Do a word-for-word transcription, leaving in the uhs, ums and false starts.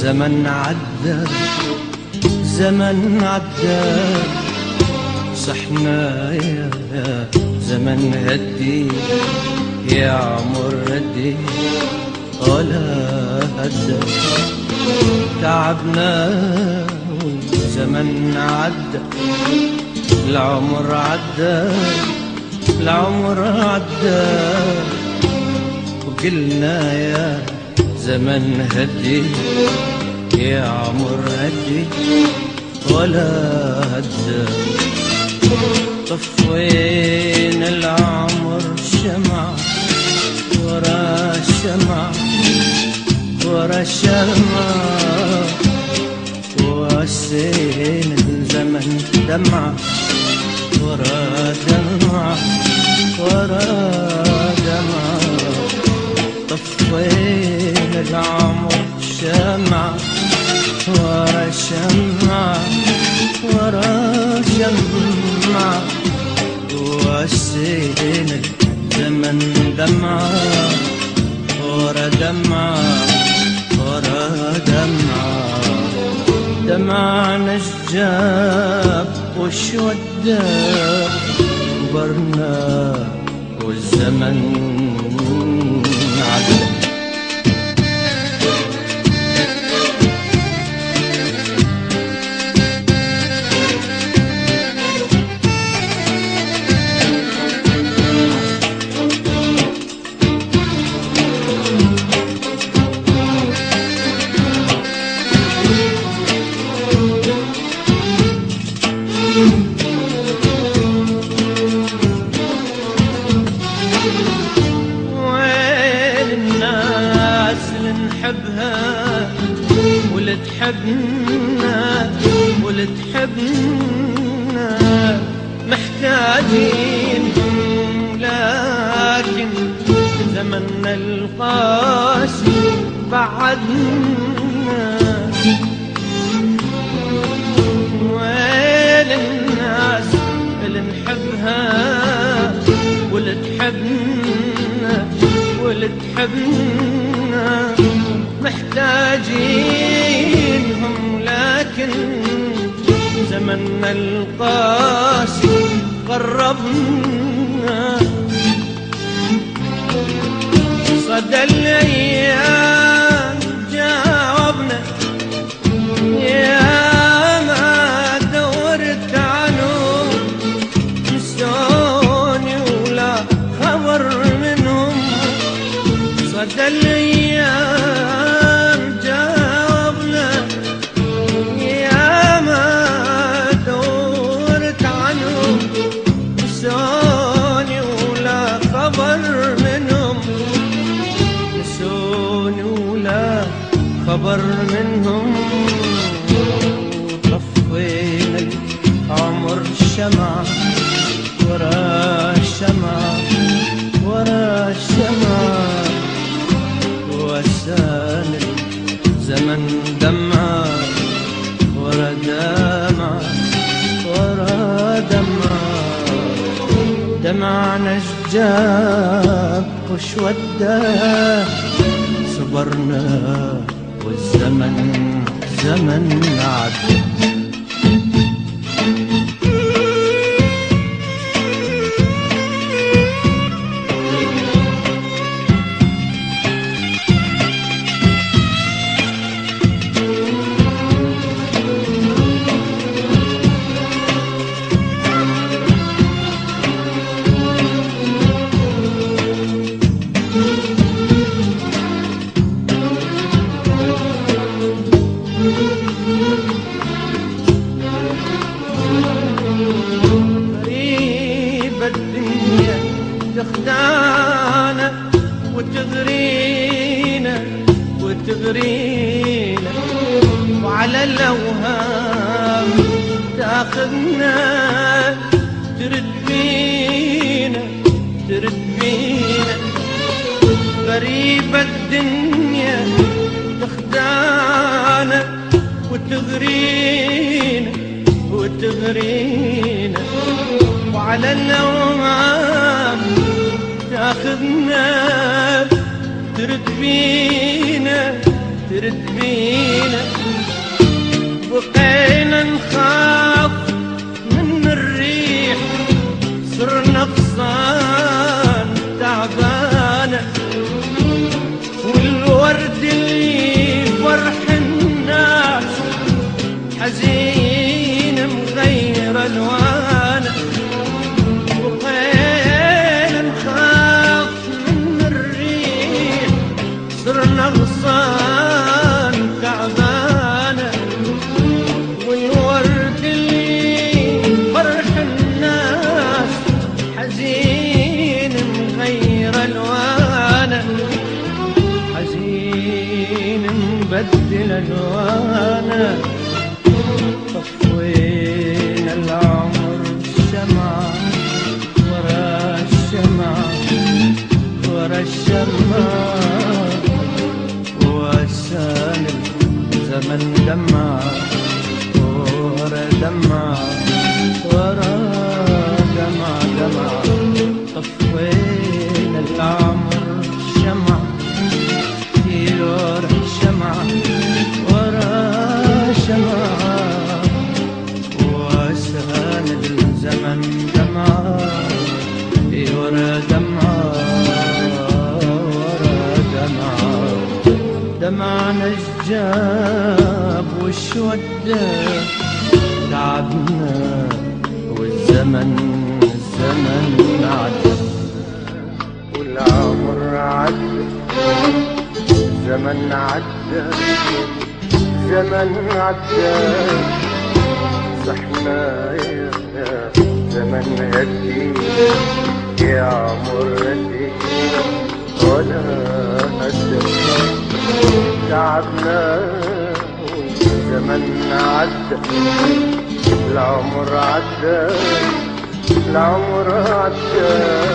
زمن عدى زمن عدى صحنا يا زمن هدي يا عمر هدي ولا هدى تعبنا والزمن عدى العمر عدى العمر عدى وقلنا يا زمن هدي يا عمر هدي ولا هدى طفينا العمر شمع ورا شمع ورا شمع وسين الزمن دمع ورا دمع ورا دمع طفينا العمر شمع ورا شمع ورا شمع وسين الزمن دمع ورا دمع ورا دمع دمع نجاب وشودة كبرنا والزمن عدى ولتحبنا ولتحبنا محتاجين لكن زمننا القاسي بعدنا وين الناس اللي نحبها ولتحبنا ولتحبنا محتاجينهم لكن زمننا القاسي قربنا صدى الأيام جاوبنا يا ما دورت عنهم نسوني ولا خبر منهم صدى الأيام جاوبنا يا ما دورت عنهم نسوني ولا خبر منهم نسوني ولا خبر منهم طفينا العمر شمع ورا شمع ورا شمع وسان الزمن دمع ورا دمع ورا دمع دمع نجاب وشودة صبرنا والزمن زمن عدى تخدعنا وتغرينا وتغرينا وعلى الأوهام تاخذنا ترد بينا ترد بينا غريبة الدنيا تخدعنا وتغرينا وتغرينا وعلى الأوهام تاخذنا ترد بينا ترد بينا، بقينا نخاف من الريح، صرنا غصان تعبانة، والورد اللي فرح الناس حزين مغير الوانه. بقينا نخاف من الريح، صرنا غصان تعبانة، والورد اللي فرح الناس حزين مغير الوانه، حزين مبدل الوانه. طفينا العمر الشمعة ورا الشمعة ورا الشمعة، وسال الزمن دمعة ورا دمعة ورا دمعة دمعة. طفينا العمر الشمعة ورا الشمعة ورا الشمعة، وسال الزمن دمعة ورا دمعة ورا دمعة. دمعنا الجاب والشودة تعبنا، والزمن الزمن عدى، والعمر عدى، زمن عدى، زمن عدى. صحنا يا زمن هدي يا عمر هدي ولا هدى. تعبنا والزمن عدى، العمر عدى، العمر عدى،